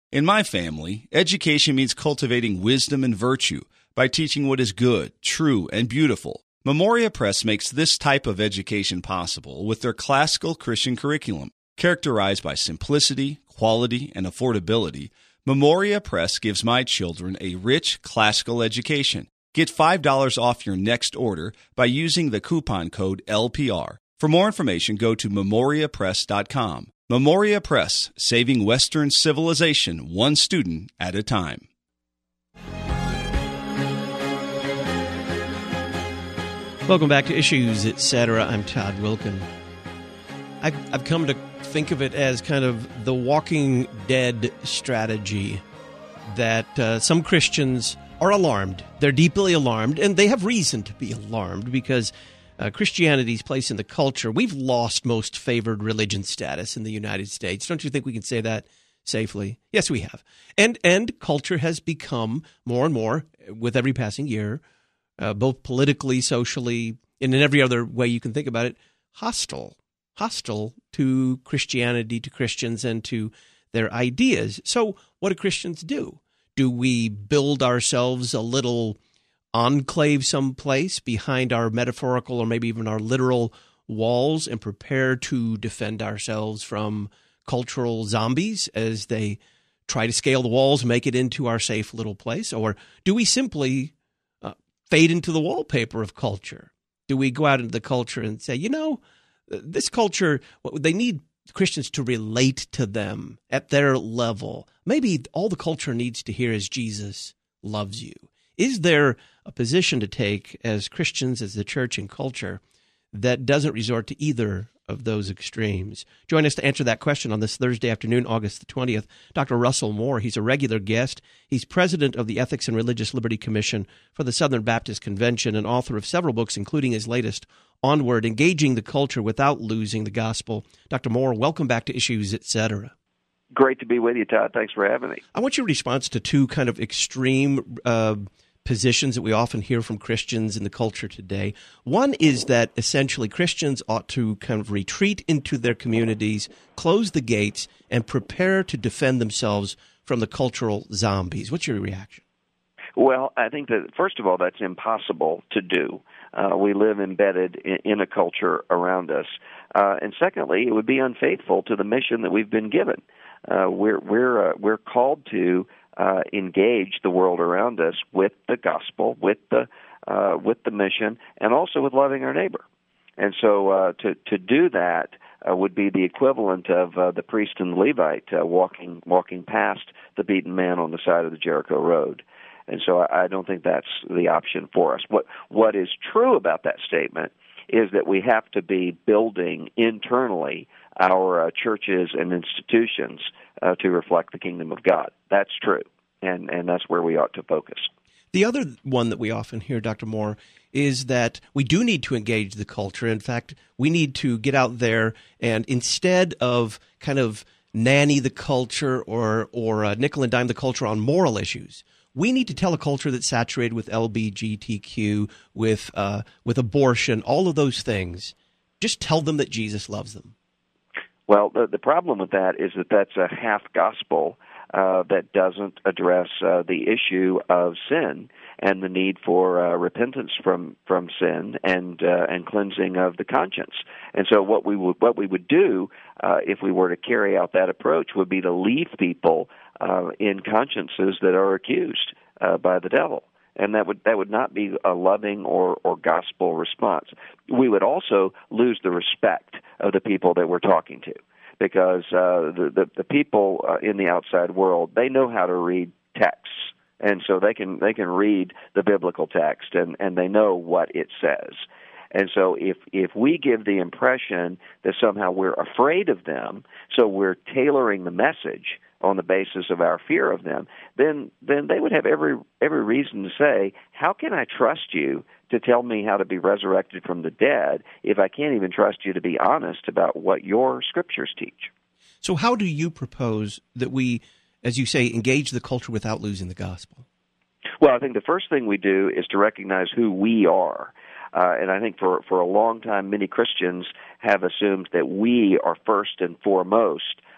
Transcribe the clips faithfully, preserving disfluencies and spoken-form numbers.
In my family, education means cultivating wisdom and virtue by teaching what is good, true, and beautiful. Memoria Press makes this type of education possible with their classical Christian curriculum. Characterized by simplicity, quality, and affordability, Memoria Press gives my children a rich classical education. Get five dollars off your next order by using the coupon code L P R. For more information, go to memoria press dot com. Memoria Press, saving Western civilization one student at a time. Welcome back to Issues, et cetera. I'm Todd Wilkin. I've, I've come to think of it as kind of the Walking Dead strategy that uh, some Christians are alarmed. They're deeply alarmed, and they have reason to be alarmed because uh, Christianity's place in the culture, we've lost most favored religion status in the United States. Don't you think we can say that safely? Yes, we have. And and culture has become more and more, with every passing year, uh, both politically, socially, and in every other way you can think about it, hostile. Hostile to Christianity, to Christians, and to their ideas. So what do Christians do? Do we build ourselves a little enclave someplace behind our metaphorical or maybe even our literal walls and prepare to defend ourselves from cultural zombies as they try to scale the walls, make it into our safe little place? Or do we simply uh, fade into the wallpaper of culture? Do we go out into the culture and say, you know, this culture, they need Christians to relate to them at their level. Maybe all the culture needs to hear is Jesus loves you. Is there a position to take as Christians, as the church and culture, that doesn't resort to either of those extremes? Join us to answer that question on this Thursday afternoon, August the twentieth. Doctor Russell Moore, he's a regular guest. He's president of the Ethics and Religious Liberty Commission for the Southern Baptist Convention and author of several books, including his latest, Onward, Engaging the Culture Without Losing the Gospel. Doctor Moore, welcome back to Issues, et cetera. Great to be with you, Todd. Thanks for having me. I want your response to two kind of extreme uh, positions that we often hear from Christians in the culture today. One is that essentially Christians ought to kind of retreat into their communities, close the gates, and prepare to defend themselves from the cultural zombies. What's your reaction? Well, I think that, first of all, that's impossible to do. Uh, we live embedded in, in a culture around us. Uh, and secondly, it would be unfaithful to the mission that we've been given. Uh, we're we're uh, we're called to uh, engage the world around us with the gospel, with the uh, with the mission, and also with loving our neighbor. And so, uh, to to do that uh, would be the equivalent of uh, the priest and the Levite uh, walking walking past the beaten man on the side of the Jericho road. And so, I, I don't think that's the option for us. What what is true about that statement is that we have to be building internally our uh, churches and institutions uh, to reflect the kingdom of God. That's true, and, and that's where we ought to focus. The other one that we often hear, Doctor Moore, is that we do need to engage the culture. In fact, we need to get out there and instead of kind of nanny the culture or, or uh, nickel and dime the culture on moral issues, we need to tell a culture that's saturated with L G B T Q, with uh, with abortion, all of those things. Just tell them that Jesus loves them. Well, the, the problem with that is that that's a half gospel uh, that doesn't address uh, the issue of sin and the need for uh, repentance from, from sin and uh, and cleansing of the conscience. And so, what we would what we would do uh, if we were to carry out that approach would be to leave people uh, in consciences that are accused uh, by the devil. And that would that would not be a loving or, or gospel response. We would also lose the respect of the people that we're talking to, because uh, the, the the people uh, in the outside world, they know how to read texts, and so they can they can read the biblical text and, and they know what it says. And so if if we give the impression that somehow we're afraid of them, so we're tailoring the message on the basis of our fear of them, then then they would have every every reason to say, how can I trust you to tell me how to be resurrected from the dead if I can't even trust you to be honest about what your scriptures teach? So how do you propose that we, as you say, engage the culture without losing the gospel? Well, I think the first thing we do is to recognize who we are. Uh, and I think for, for a long time, many Christians have assumed that we are first and foremost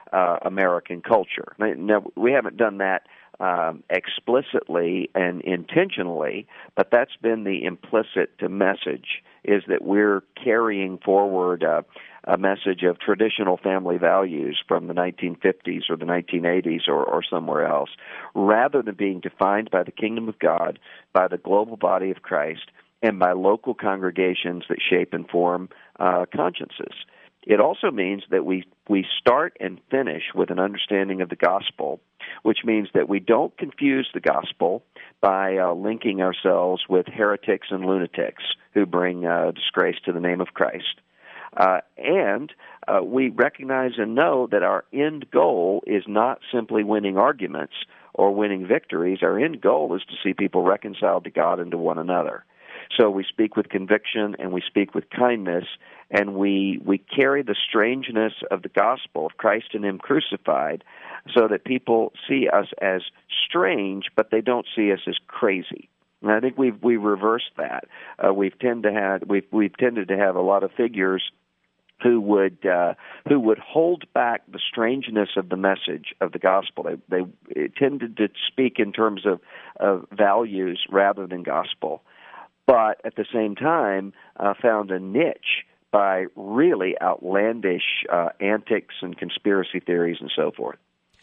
uh, American culture. Now, we haven't done that um, explicitly and intentionally, but that's been the implicit message, is that we're carrying forward uh, a message of traditional family values from the nineteen fifties or the nineteen eighties or, or somewhere else, rather than being defined by the kingdom of God, by the global body of Christ, and by local congregations that shape and form uh, consciences. It also means that we, we start and finish with an understanding of the gospel, which means that we don't confuse the gospel by uh, linking ourselves with heretics and lunatics who bring uh, disgrace to the name of Christ. Uh, and uh, we recognize and know that our end goal is not simply winning arguments or winning victories. Our end goal is to see people reconciled to God and to one another. So we speak with conviction and we speak with kindness, and we we carry the strangeness of the gospel of Christ and Him crucified, so that people see us as strange, but they don't see us as crazy. And I think we've we reversed that. Uh, we've tend to have we've we've tended to have a lot of figures who would uh, who would hold back the strangeness of the message of the gospel. They they tended to speak in terms of, of values rather than gospel, but at the same time uh, found a niche by really outlandish uh, antics and conspiracy theories and so forth.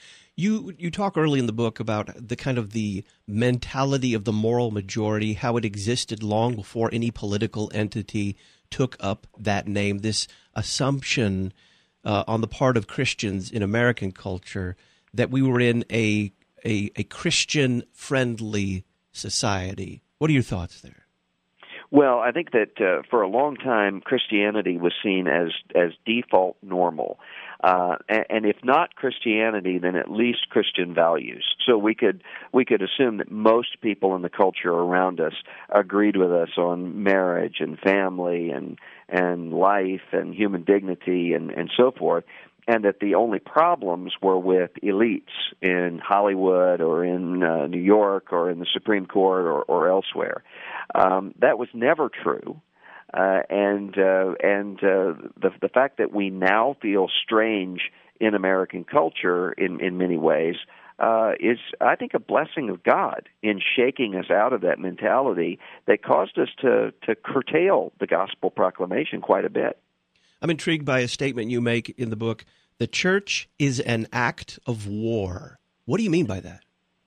You you talk early in the book about the kind of the mentality of the moral majority, how it existed long before any political entity took up that name, this assumption uh, on the part of Christians in American culture that we were in a a, a Christian-friendly society. What are your thoughts there? Well, I think that uh, for a long time, Christianity was seen as as default normal. Uh, and, and if not Christianity, then at least Christian values. So we could we could assume that most people in the culture around us agreed with us on marriage and family and and life and human dignity and, and so forth, and that the only problems were with elites in Hollywood or in uh, New York or in the Supreme Court or, or elsewhere. Um, that was never true. Uh, and uh, and uh, the the fact that we now feel strange in American culture in, in many ways uh, is, I think, a blessing of God in shaking us out of that mentality that caused us to, to curtail the gospel proclamation quite a bit. I'm intrigued by a statement you make in the book: the church is an act of war. What do you mean by that?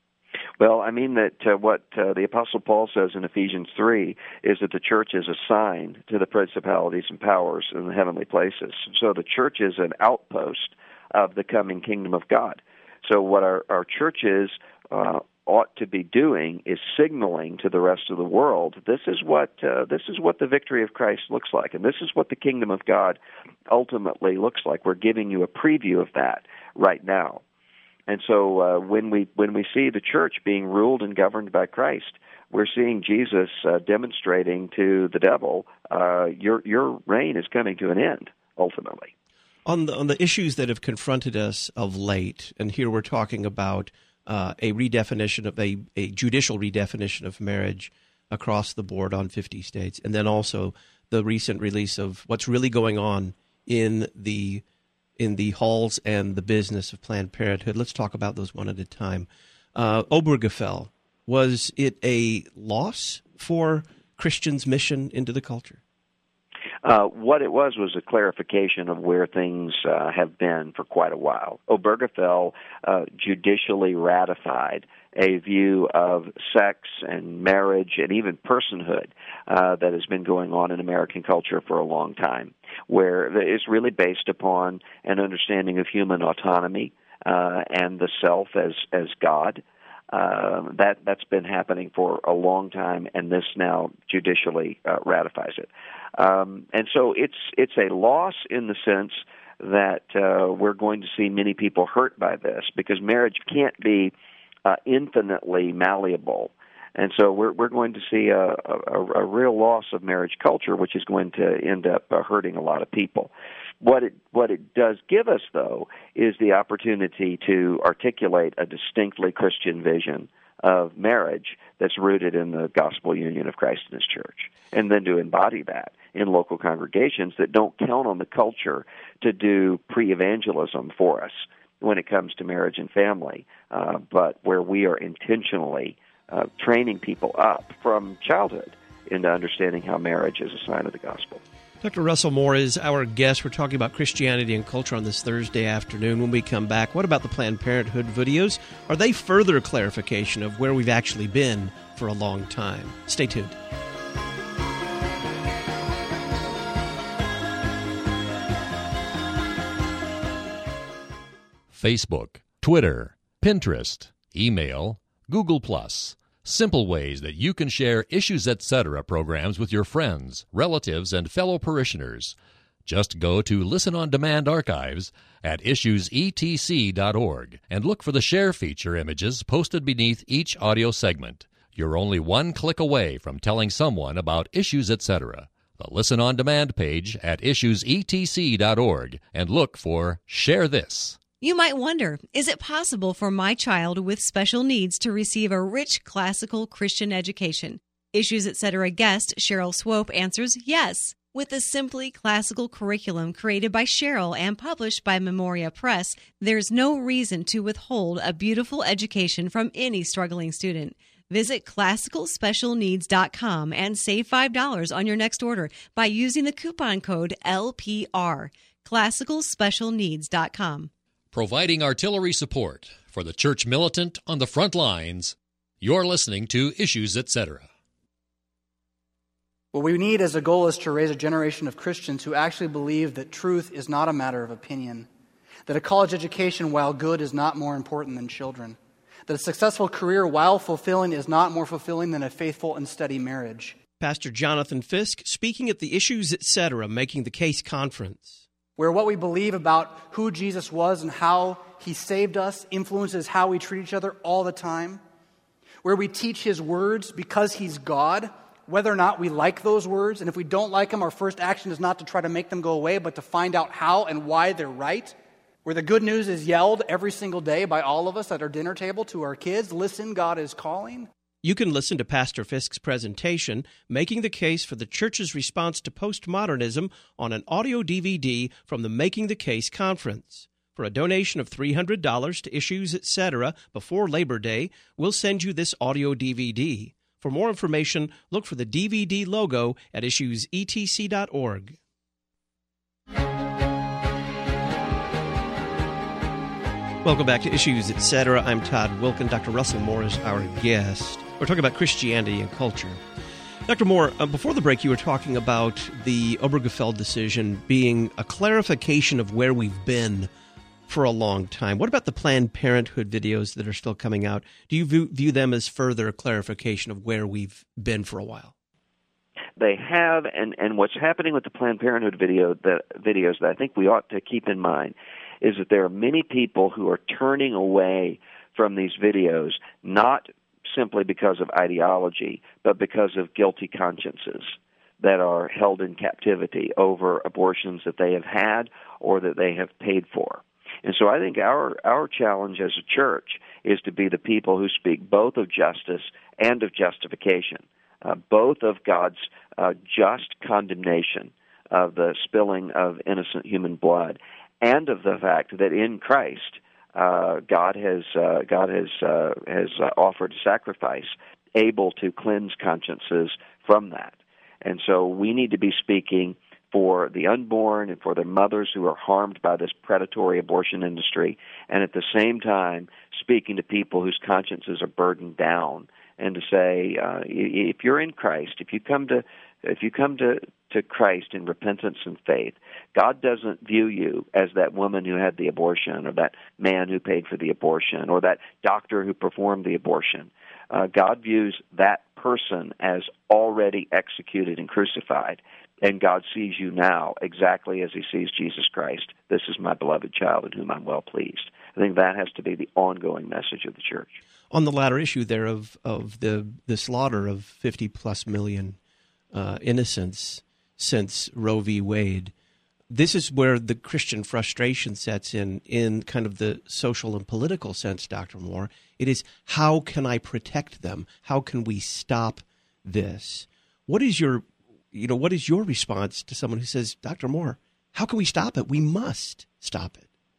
Well, I mean that uh, what uh, the Apostle Paul says in Ephesians three is that the church is a sign to the principalities and powers in the heavenly places. So the church is an outpost of the coming kingdom of God. So what our, our churches uh, ought to be doing is signaling to the rest of the world, this is what uh, this is what the victory of Christ looks like, and this is what the kingdom of God ultimately looks like. We're giving you a preview of that right now. And so uh, when we when we see the church being ruled and governed by Christ, we're seeing Jesus uh, demonstrating to the devil, uh, your your reign is coming to an end, ultimately. On the on the issues that have confronted us of late, and here we're talking about uh, a redefinition of a, a judicial redefinition of marriage across the board on fifty states, and then also the recent release of what's really going on in the in the halls and the business of Planned Parenthood. Let's talk about those one at a time. Uh, Obergefell, was it a loss for Christians' mission into the culture? Uh, what it was was a clarification of where things uh, have been for quite a while. Obergefell uh, judicially ratified a view of sex and marriage and even personhood uh, that has been going on in American culture for a long time, where it's really based upon an understanding of human autonomy uh, and the self as as God. Uh, that that's been happening for a long time, and this now judicially uh, ratifies it. Um, and so it's it's a loss in the sense that uh, we're going to see many people hurt by this, because marriage can't be uh, infinitely malleable. And so we're we're going to see a, a, a real loss of marriage culture, which is going to end up uh, hurting a lot of people. What it what it does give us, though, is the opportunity to articulate a distinctly Christian vision of marriage that's rooted in the gospel union of Christ and His church, and then to embody that in local congregations that don't count on the culture to do pre-evangelism for us. when it comes to marriage and family, uh, but where we are intentionally uh, training people up from childhood into understanding how marriage is a sign of the gospel. Doctor Russell Moore is our guest. We're talking about Christianity and culture on this Thursday afternoon. When we come back, what about the Planned Parenthood videos? Are they further clarification of where we've actually been for a long time? Stay tuned. Facebook, Twitter, Pinterest, email, Google Plus. Simple ways that you can share Issues Etc. programs with your friends, relatives, and fellow parishioners. Just go to Listen on Demand archives at issues e t c dot org and look for the share feature images posted beneath each audio segment. You're only one click away from telling someone about Issues Etc. The Listen on Demand page at issues e t c dot org and look for Share This. You might wonder, is it possible for my child with special needs to receive a rich classical Christian education? Issues Etc. guest Cheryl Swope answers yes. With a simply classical curriculum created by Cheryl and published by Memoria Press, there's no reason to withhold a beautiful education from any struggling student. Visit classical special needs dot com and save five dollars on your next order by using the coupon code L P R. classical special needs dot com. Providing artillery support for the church militant on the front lines, you're listening to Issues Etc. What we need as a goal is to raise a generation of Christians who actually believe that truth is not a matter of opinion, that a college education, while good, is not more important than children, that a successful career, while fulfilling, is not more fulfilling than a faithful and steady marriage. Pastor Jonathan Fisk speaking at the Issues Etc. Making the Case conference, where what we believe about who Jesus was and how he saved us influences how we treat each other all the time, where we teach his words because he's God, whether or not we like those words, and if we don't like them, our first action is not to try to make them go away, but to find out how and why they're right, where the good news is yelled every single day by all of us at our dinner table to our kids, listen, God is calling. You can listen to Pastor Fisk's presentation, Making the Case for the Church's Response to Postmodernism, on an audio D V D from the Making the Case conference. For a donation of three hundred dollars to Issues Etc. before Labor Day, we'll send you this audio D V D. For more information, look for the D V D logo at issues e t c dot org. Welcome back to Issues Etc. I'm Todd Wilkin. Doctor Russell Moore is our guest. We're talking about Christianity and culture. Doctor Moore, uh, before the break, you were talking about the Obergefell decision being a clarification of where we've been for a long time. What about the Planned Parenthood videos that are still coming out? Do you view, view them as further clarification of where we've been for a while? They have, and, and what's happening with the Planned Parenthood video, the videos that I think we ought to keep in mind is that there are many people who are turning away from these videos, not simply because of ideology, but because of guilty consciences that are held in captivity over abortions that they have had or that they have paid for. And so I think our our challenge as a church is to be the people who speak both of justice and of justification, uh, both of God's uh, just condemnation of the spilling of innocent human blood, and of the fact that in Christ, uh, God has uh, God has uh, has uh, offered a sacrifice able to cleanse consciences from that. And so we need to be speaking for the unborn and for their mothers who are harmed by this predatory abortion industry, and at the same time speaking to people whose consciences are burdened down, and to say, uh, if you're in Christ, if you come to if you come to, to Christ in repentance and faith, God doesn't view you as that woman who had the abortion, or that man who paid for the abortion, or that doctor who performed the abortion. Uh, God views that person as already executed and crucified, and God sees you now exactly as he sees Jesus Christ. This is my beloved child in whom I'm well pleased. I think that has to be the ongoing message of the church. On the latter issue there of, of the, the slaughter of fifty-plus million uh, innocents since Roe v. Wade, this is where the Christian frustration sets in, in kind of the social and political sense, Doctor Moore. It is, how can I protect them? How can we stop this? What is your, you know, what is your response to someone who says, Doctor Moore, how can we stop it? We must stop it.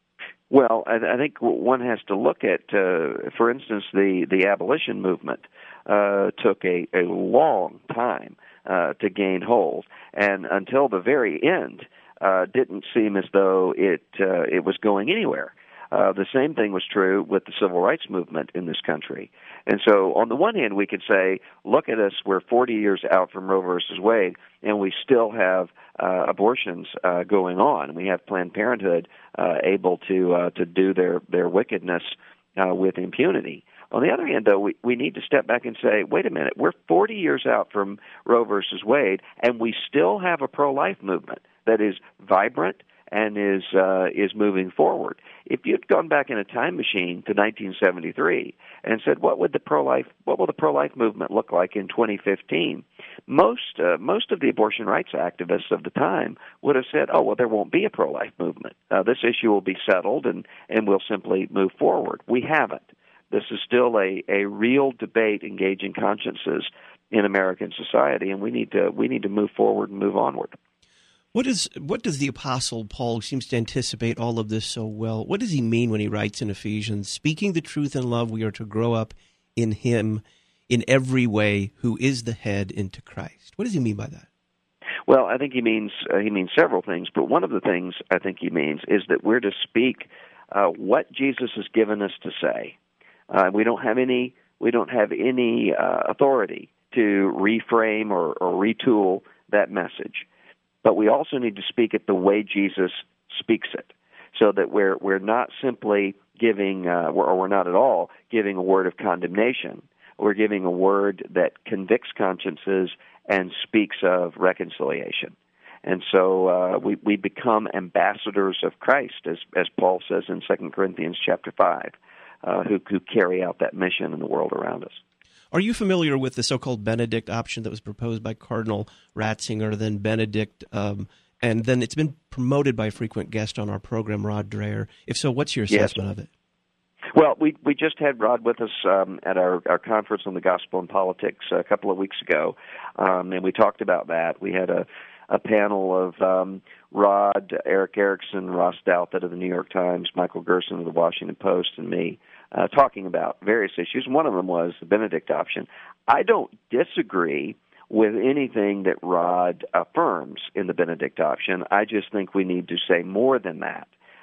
Well, I, I think one has to look at, uh, for instance, the, the abolition movement uh, took a, a long time uh, to gain hold, and until the very end, uh, didn't seem as though it uh, it was going anywhere. Uh, the same thing was true with the civil rights movement in this country. And so on the one hand, we could say, look at us, we're forty years out from Roe versus Wade, and we still have uh, abortions uh, going on. We have Planned Parenthood uh, able to uh, to do their, their wickedness uh, with impunity. On the other hand, though, we, we need to step back and say, wait a minute, we're forty years out from Roe versus Wade, and we still have a pro-life movement that is vibrant and is uh, is moving forward. If you'd gone back in a time machine to nineteen seventy-three and said, "What would the pro-life what will the pro-life movement look like in twenty fifteen?" Most uh, most of the abortion rights activists of the time would have said, "Oh, well, there won't be a pro-life movement. Uh, this issue will be settled, and and we'll simply move forward." We haven't. This is still a, a real debate engaging consciences in American society, and we need to we need to move forward and move onward. What is what does the Apostle Paul, who seems to anticipate all of this so well, what does he mean when he writes in Ephesians, speaking the truth in love, we are to grow up in him in every way, who is the head, into Christ? What does he mean by that? Well, I think he means uh, he means several things, but one of the things I think he means is that we're to speak uh, what Jesus has given us to say. Uh, we don't have any we don't have any uh, authority to reframe or, or retool that message. But we also need to speak it the way Jesus speaks it, so that we're we're not simply giving, uh, or we're not at all giving a word of condemnation. We're giving a word that convicts consciences and speaks of reconciliation. And so uh, we we become ambassadors of Christ, as as Paul says in Second Corinthians chapter five, uh, who who carry out that mission in the world around us. Are you familiar with the so-called Benedict option that was proposed by Cardinal Ratzinger, then Benedict, um, and then it's been promoted by a frequent guest on our program, Rod Dreher? If so, what's your assessment yes. of it? Well, we we just had Rod with us um, at our, our conference on the gospel and politics a couple of weeks ago, um, and we talked about that. We had a, a panel of um, Rod, Eric Erickson, Ross Douthat of the New York Times, Michael Gerson of the Washington Post, and me, Uh, talking about various issues. One of them was the Benedict option. I don't disagree with anything that Rod affirms in the Benedict option. I just think we need to say more than that.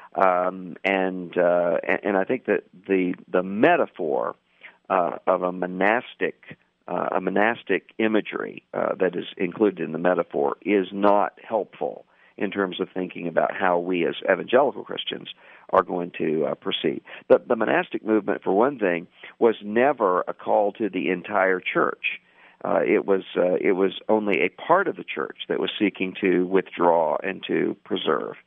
Um, and, uh, and and I think that the the metaphor uh, of a monastic uh, a monastic imagery uh, that is included in the metaphor is not helpful in terms of thinking about how we as evangelical Christians are going to uh, proceed. The, the monastic movement, for one thing, was never a call to the entire church. Uh, it was uh, it was only a part of the church that was seeking to withdraw and to preserve.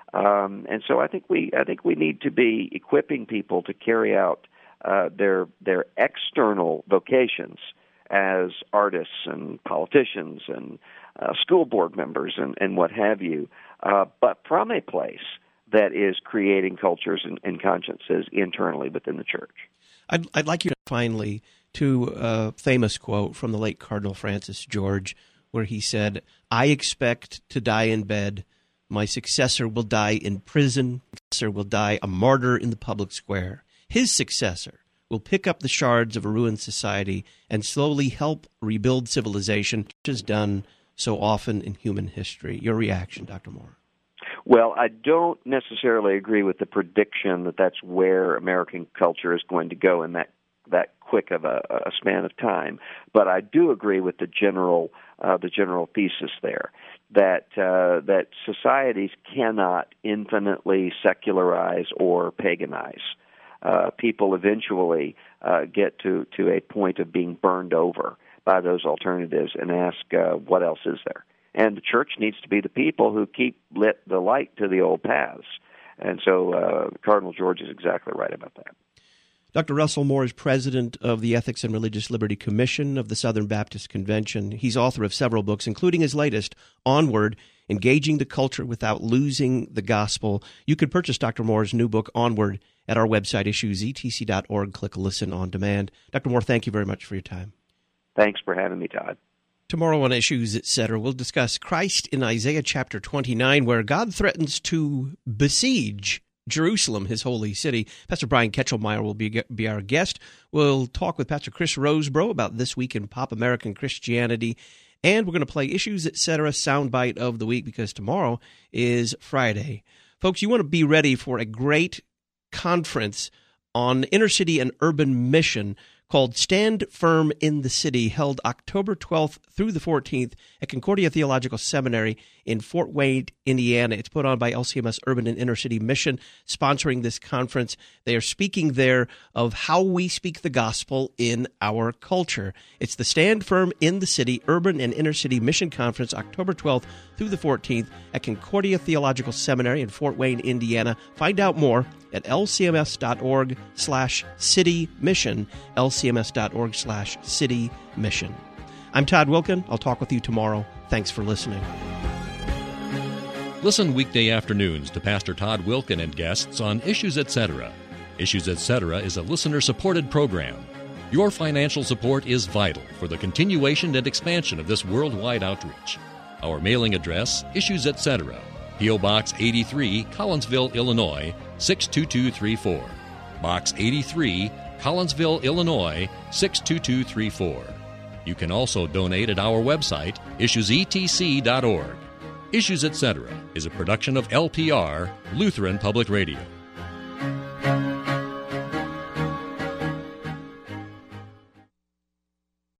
Um, and so I think we I think we need to be equipping people to carry out uh, their their external vocations as artists and politicians and uh, school board members and, and what have you, uh, but from a place that is creating cultures and, and consciences internally within the church. I'd, I'd like you to finally to a famous quote from the late Cardinal Francis George, where he said, "I expect to die in bed. My successor will die in prison. My successor will die a martyr in the public square. His successor will pick up the shards of a ruined society and slowly help rebuild civilization, which is done so often in human history." Your reaction, Doctor Moore? Well, I don't necessarily agree with the prediction that that's where American culture is going to go in that that quick of a, a span of time. But I do agree with the general uh, the general thesis there that uh, that societies cannot infinitely secularize or paganize. Uh, people eventually uh, get to, to a point of being burned over by those alternatives and ask, uh, what else is there? And the church needs to be the people who keep lit the light to the old paths. And so uh, Cardinal George is exactly right about that. Doctor Russell Moore is president of the Ethics and Religious Liberty Commission of the Southern Baptist Convention. He's author of several books, including his latest, Onward, Engaging the Culture Without Losing the Gospel. You could purchase Doctor Moore's new book, Onward, at our website, issues e t c dot org. Click Listen on Demand. Doctor Moore, thank you very much for your time. Thanks for having me, Todd. Tomorrow on Issues, et cetera, we'll discuss Christ in Isaiah chapter twenty-nine, where God threatens to besiege Jerusalem, his holy city. Pastor Brian Ketchelmeyer will be, be our guest. We'll talk with Pastor Chris Rosebrough about This Week in Pop American Christianity. And we're going to play Issues, et cetera, soundbite of the week, because tomorrow is Friday. Folks, you want to be ready for a great conference on inner city and urban mission called Stand Firm in the City, held October twelfth through the fourteenth at Concordia Theological Seminary in Fort Wayne, Indiana. It's put on by L C M S Urban and Inner City Mission, sponsoring this conference. They are speaking there of how we speak the gospel in our culture. It's the Stand Firm in the City Urban and Inner City Mission Conference, October twelfth through the fourteenth at Concordia Theological Seminary in Fort Wayne, Indiana. Find out more at lcms.org slash city mission, lcms.org slash city mission. I'm Todd Wilkin. I'll talk with you tomorrow. Thanks for listening. Listen weekday afternoons to Pastor Todd Wilkin and guests on Issues, et cetera. Issues, et cetera is a listener-supported program. Your financial support is vital for the continuation and expansion of this worldwide outreach. Our mailing address, Issues, et cetera, P O. Box eighty-three, Collinsville, Illinois, six two two three four. Box eighty-three, Collinsville, Illinois, six two two three four. You can also donate at our website, issues e t c dot org. Issues, et cetera is a production of L P R, Lutheran Public Radio.